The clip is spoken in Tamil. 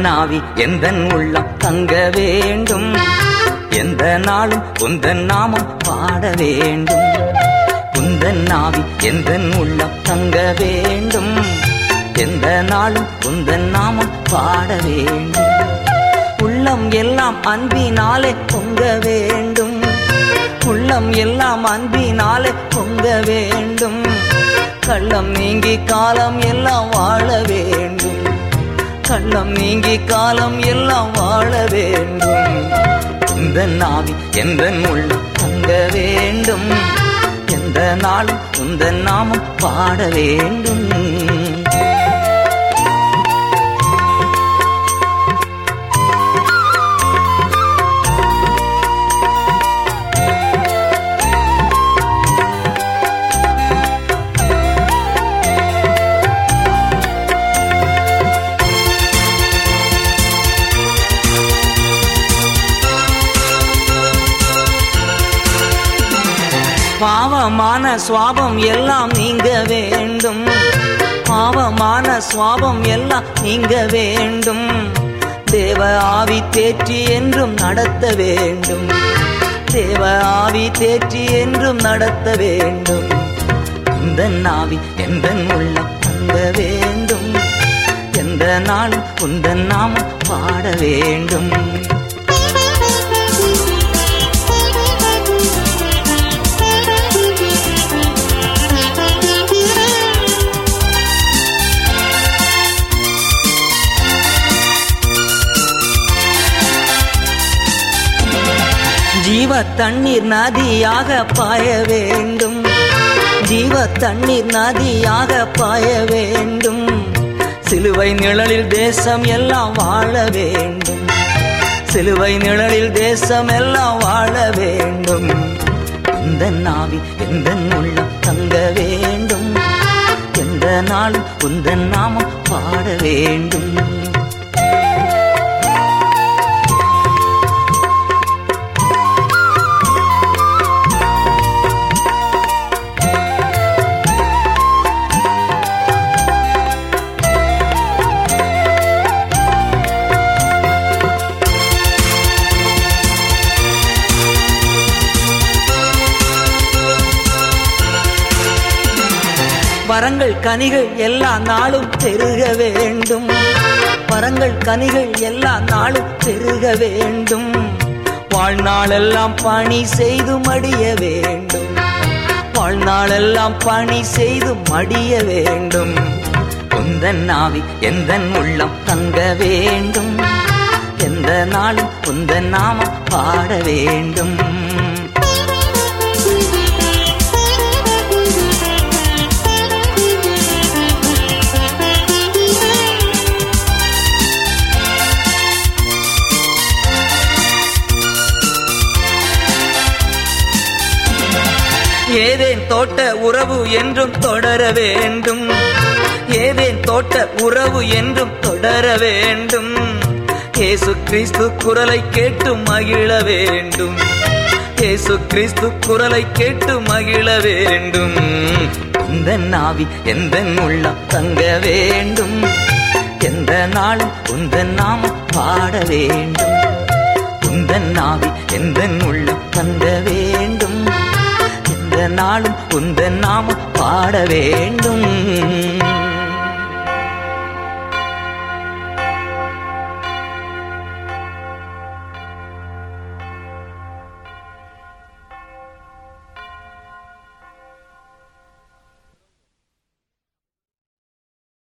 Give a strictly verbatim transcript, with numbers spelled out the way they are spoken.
ஆவி எந்தன் உள்ளம் தங்க வேண்டும், எந்த நாளும் உந்தன் நாமம் பாட வேண்டும். உந்தன் ஆவி எந்தன் உள்ளம் தங்க வேண்டும், எந்த நாளும் உந்தன் நாமம் பாட வேண்டும். உள்ளம் எல்லாம் அன்பினாலே பொங்க வேண்டும், உள்ளம் எல்லாம் அன்பினாலே பொங்க வேண்டும். கள்ளம் நீங்கி காலம் எல்லாம் வாழ வேண்டும், கள்ளம் நீங்கி காலம் எல்லாம் வாழ வேண்டும். உந்தன் ஆவி எந்தன் உள்ளம் தங்க வேண்டும், எந்த நாளும் உந்தன் நாமம் பாட வேண்டும். பாவமான சுவாபம் எல்லாம் நீங்க வேண்டும், பாவமான சுவாபம் எல்லாம் நீங்க வேண்டும். தேவ ஆவி தேற்றி என்றும் நடத்த வேண்டும், தேவ ஆவி தேற்றி என்றும் நடத்த வேண்டும். உந்தன் ஆவி எந்தன் உள்ளம் தங்க வேண்டும், எந்த நாளும் உந்தன் நாமம் பாட வேண்டும். ஜீவ தண்ணீர் நதியாக பாய வேண்டும், ஜீவ தண்ணீர் நதியாக பாய வேண்டும். சிலுவை நிழலில் தேசம் எல்லாம் வாழ வேண்டும், சிலுவை நிழலில் தேசம் எல்லாம் வாழ வேண்டும். உந்தன் ஆவி எந்தன் உள்ளம் தங்க வேண்டும், எந்த நாளும் உந்தன் நாமம் பாட வேண்டும். வரங்கள் கனிகள் எல்லா நாளும் பெருக வேண்டும், வரங்கள் கனிகள் எல்லா நாளும் பெருக வேண்டும். வாழ்நாளெல்லாம் பணி செய்து மடிய வேண்டும், வாழ்நாளெல்லாம் பணி செய்து மடிய வேண்டும். உந்தன் ஆவி எந்தன் உள்ளம் தங்க வேண்டும், எந்த நாளும் உந்தன் நாமம் பாட வேண்டும். ஏதேன் தோட்ட உறவு என்றும் தொடர வேண்டும், ஏதேன் தோட்ட உறவு என்றும் தொடர வேண்டும். இயேசு கிறிஸ்து குரலை கேட்டு மகிழ வேண்டும், இயேசு கிறிஸ்து குரலை கேட்டு மகிழ வேண்டும். உந்தன் ஆவி எந்தன் உள்ளம் தங்க வேண்டும், எந்த நாளும் உந்தன் நாமம் பாட வேண்டும். உந்தன் ஆவி எந்தன் உள்ளம் தங்க வேண்டும், நாளும் உந்தன் நாமம் பாட வேண்டும்.